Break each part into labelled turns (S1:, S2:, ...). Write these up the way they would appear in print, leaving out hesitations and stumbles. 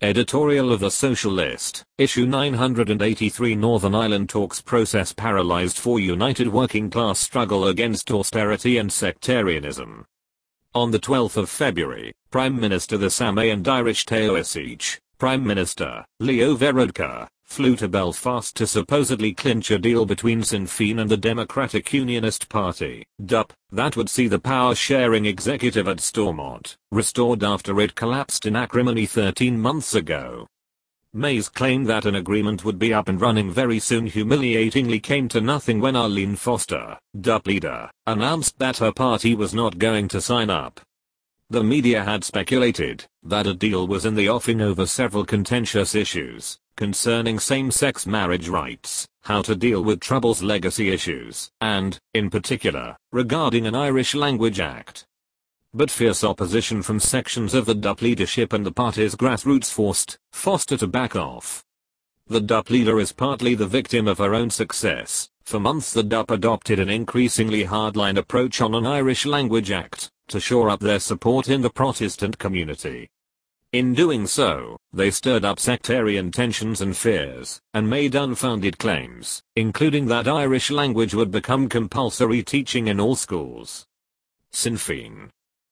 S1: Editorial of the Socialist, issue 983. Northern Ireland talks process paralyzed for united working class struggle against austerity and sectarianism. On the 12th of February, Prime Minister Theresa May and Irish Taoiseach, Prime Minister Leo Varadkar, flew to Belfast to supposedly clinch a deal between Sinn Féin and the Democratic Unionist Party, DUP, that would see the power-sharing executive at Stormont restored after it collapsed in acrimony 13 months ago. May's claim that an agreement would be up and running very soon humiliatingly came to nothing when Arlene Foster, DUP leader, announced that her party was not going to sign up. The media had speculated that a deal was in the offing over several contentious issues concerning same-sex marriage rights, how to deal with Trouble's legacy issues, and, in particular, regarding an Irish Language Act. But fierce opposition from sections of the DUP leadership and the party's grassroots forced Foster to back off. The DUP leader is partly the victim of her own success. For months the DUP adopted an increasingly hardline approach on an Irish Language Act to shore up their support in the Protestant community. In doing so, they stirred up sectarian tensions and fears, and made unfounded claims, including that Irish language would become compulsory teaching in all schools. Sinn Féin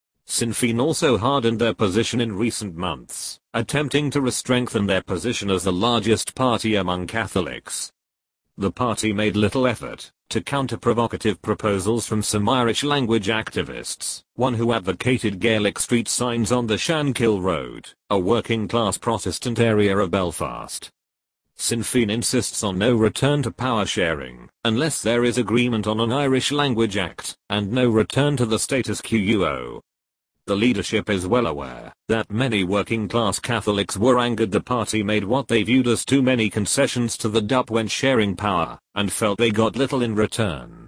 S1: also hardened their position in recent months, attempting to strengthen their position as the largest party among Catholics. The party made little effort to counter provocative proposals from some Irish language activists, one who advocated Gaelic street signs on the Shankill Road, a working-class Protestant area of Belfast. Sinn Féin insists on no return to power sharing, unless there is agreement on an Irish Language Act, and no return to the status quo. The leadership is well aware that many working-class Catholics were angered the party made what they viewed as too many concessions to the DUP when sharing power, and felt they got little in return.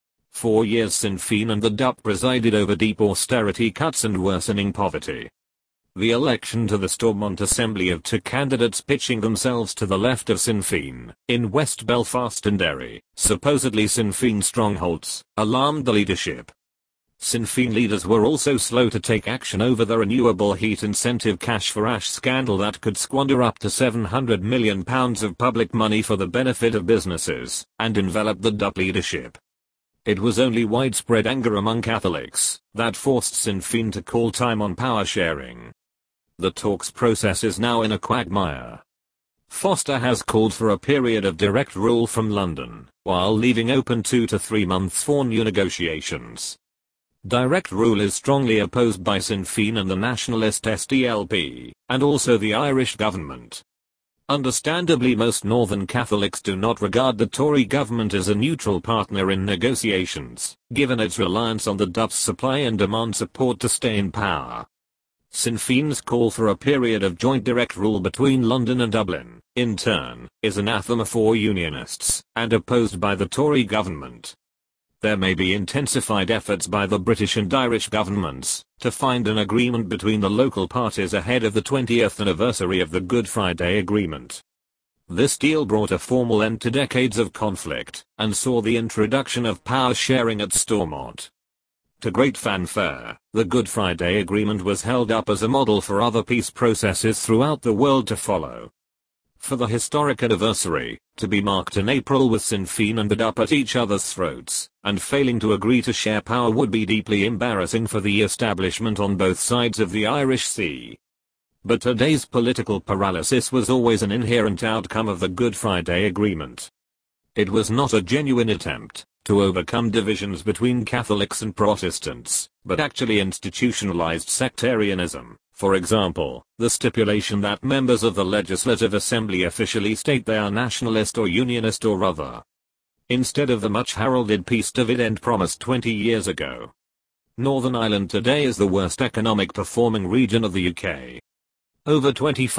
S1: For years Sinn Féin and the DUP presided over deep austerity cuts and worsening poverty. The election to the Stormont Assembly of two candidates pitching themselves to the left of Sinn Féin, in West Belfast and Derry, supposedly Sinn Féin strongholds, alarmed the leadership. Sinn Féin leaders were also slow to take action over the renewable heat incentive cash for ash scandal that could squander up to £700 million of public money for the benefit of businesses, and envelop the DUP leadership. It was only widespread anger among Catholics that forced Sinn Féin to call time on power sharing. The talks process is now in a quagmire. Foster has called for a period of direct rule from London, while leaving open 2 to 3 months for new negotiations. Direct rule is strongly opposed by Sinn Féin and the nationalist SDLP, and also the Irish government. Understandably, most Northern Catholics do not regard the Tory government as a neutral partner in negotiations, given its reliance on the DUP's supply and demand support to stay in power. Sinn Féin's call for a period of joint direct rule between London and Dublin, in turn, is anathema for Unionists, and opposed by the Tory government. There may be intensified efforts by the British and Irish governments to find an agreement between the local parties ahead of the 20th anniversary of the Good Friday Agreement. This deal brought a formal end to decades of conflict, and saw the introduction of power sharing at Stormont. To great fanfare, the Good Friday Agreement was held up as a model for other peace processes throughout the world to follow. For the historic anniversary, to be marked in April with Sinn Féin and the DUP at each other's throats, and failing to agree to share power would be deeply embarrassing for the establishment on both sides of the Irish Sea. But today's political paralysis was always an inherent outcome of the Good Friday Agreement. It was not a genuine attempt to overcome divisions between Catholics and Protestants, but actually institutionalized sectarianism. For example, the stipulation that members of the Legislative Assembly officially state they are nationalist or unionist or other, instead of the much heralded peace dividend promised 20 years ago. Northern Ireland today is the worst economic performing region of the UK. Over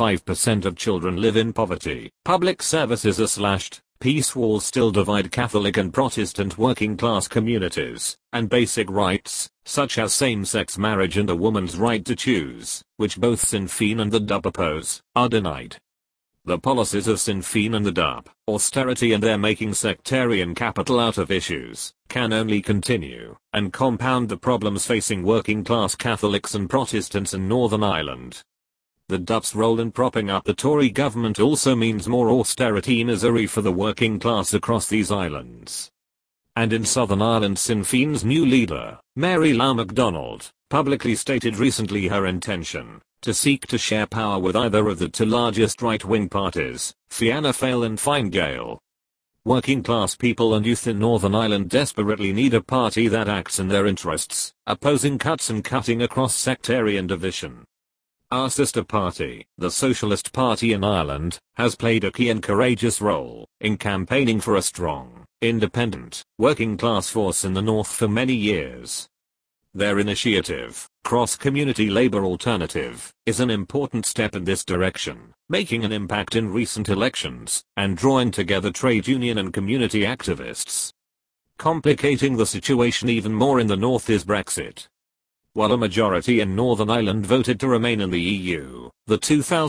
S1: 25% of children live in poverty, public services are slashed, peace walls still divide Catholic and Protestant working class communities, and basic rights, such as same-sex marriage and a woman's right to choose, which both Sinn Féin and the DUP oppose, are denied. The policies of Sinn Féin and the DUP, austerity and their making sectarian capital out of issues, can only continue, and compound the problems facing working class Catholics and Protestants in Northern Ireland. The DUP's role in propping up the Tory government also means more austerity misery for the working class across these islands. And in Southern Ireland, Sinn Féin's new leader, Mary Lou McDonald, publicly stated recently her intention to seek to share power with either of the two largest right-wing parties, Fianna Fáil and Fine Gael. Working class people and youth in Northern Ireland desperately need a party that acts in their interests, opposing cuts and cutting across sectarian division. Our sister party, the Socialist Party in Ireland, has played a key and courageous role in campaigning for a strong, independent, working class force in the North for many years. Their initiative, Cross-Community Labour Alternative, is an important step in this direction, making an impact in recent elections, and drawing together trade union and community activists. Complicating the situation even more in the North is Brexit. While a majority in Northern Ireland voted to remain in the EU, the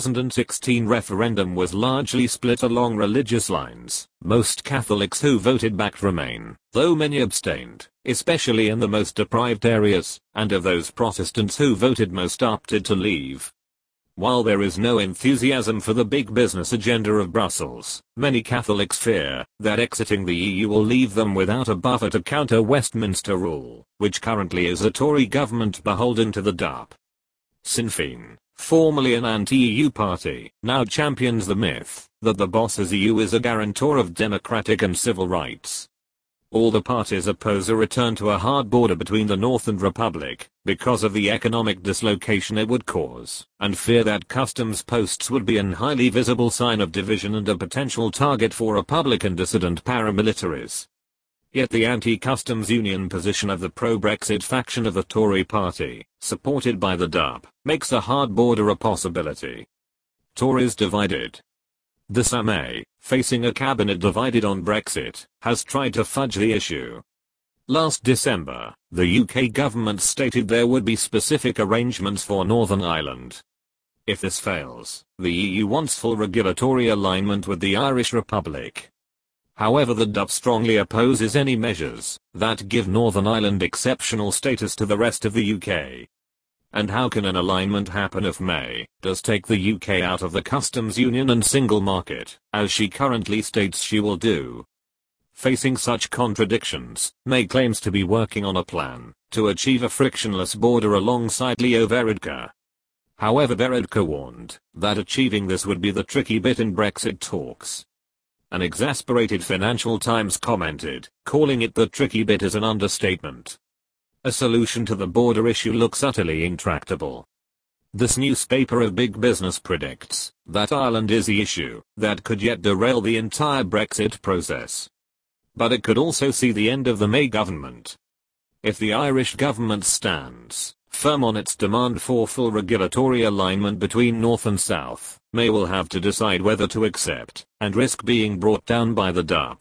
S1: 2016 referendum was largely split along religious lines. Most Catholics who voted backed Remain, though many abstained, especially in the most deprived areas, and of those Protestants who voted most opted to leave. While there is no enthusiasm for the big business agenda of Brussels, many Catholics fear that exiting the EU will leave them without a buffer to counter Westminster rule, which currently is a Tory government beholden to the DUP. Sinn Féin, formerly an anti-EU party, now champions the myth that the boss's EU is a guarantor of democratic and civil rights. All the parties oppose a return to a hard border between the North and Republic, because of the economic dislocation it would cause, and fear that customs posts would be an highly visible sign of division and a potential target for Republican dissident paramilitaries. Yet the anti-customs union position of the pro-Brexit faction of the Tory party, supported by the DUP, makes a hard border a possibility. Tories divided. Theresa May, facing a cabinet divided on Brexit, has tried to fudge the issue. Last December, the UK government stated there would be specific arrangements for Northern Ireland. If this fails, the EU wants full regulatory alignment with the Irish Republic. However, the DUP strongly opposes any measures that give Northern Ireland exceptional status to the rest of the UK. And how can an alignment happen if May does take the UK out of the customs union and single market, as she currently states she will do? Facing such contradictions, May claims to be working on a plan to achieve a frictionless border alongside Leo Varadkar. However, Varadkar warned that achieving this would be the tricky bit in Brexit talks. An exasperated Financial Times commented, calling it the tricky bit is an understatement. A solution to the border issue looks utterly intractable. This newspaper of big business predicts that Ireland is the issue that could yet derail the entire Brexit process. But it could also see the end of the May government. If the Irish government stands firm on its demand for full regulatory alignment between North and South, May will have to decide whether to accept and risk being brought down by the DUP.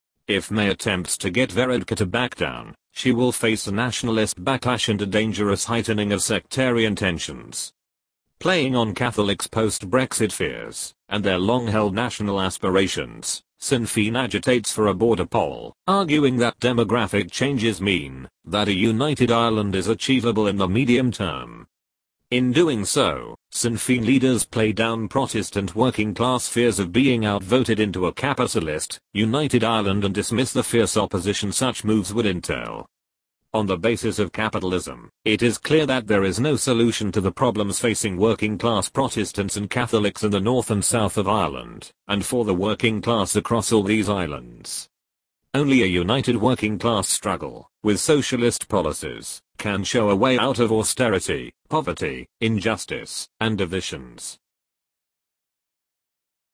S1: If May attempts to get Varadkar to back down, she will face a nationalist backlash and a dangerous heightening of sectarian tensions. Playing on Catholics' post-Brexit fears and their long-held national aspirations, Sinn Féin agitates for a border poll, arguing that demographic changes mean that a united Ireland is achievable in the medium term. In doing so, Sinn Féin leaders play down Protestant working-class fears of being outvoted into a capitalist, united Ireland and dismiss the fierce opposition such moves would entail. On the basis of capitalism, it is clear that there is no solution to the problems facing working-class Protestants and Catholics in the north and south of Ireland, and for the working class across all these islands. Only a united working-class struggle, with socialist policies, can show a way out of austerity, poverty, injustice, and divisions.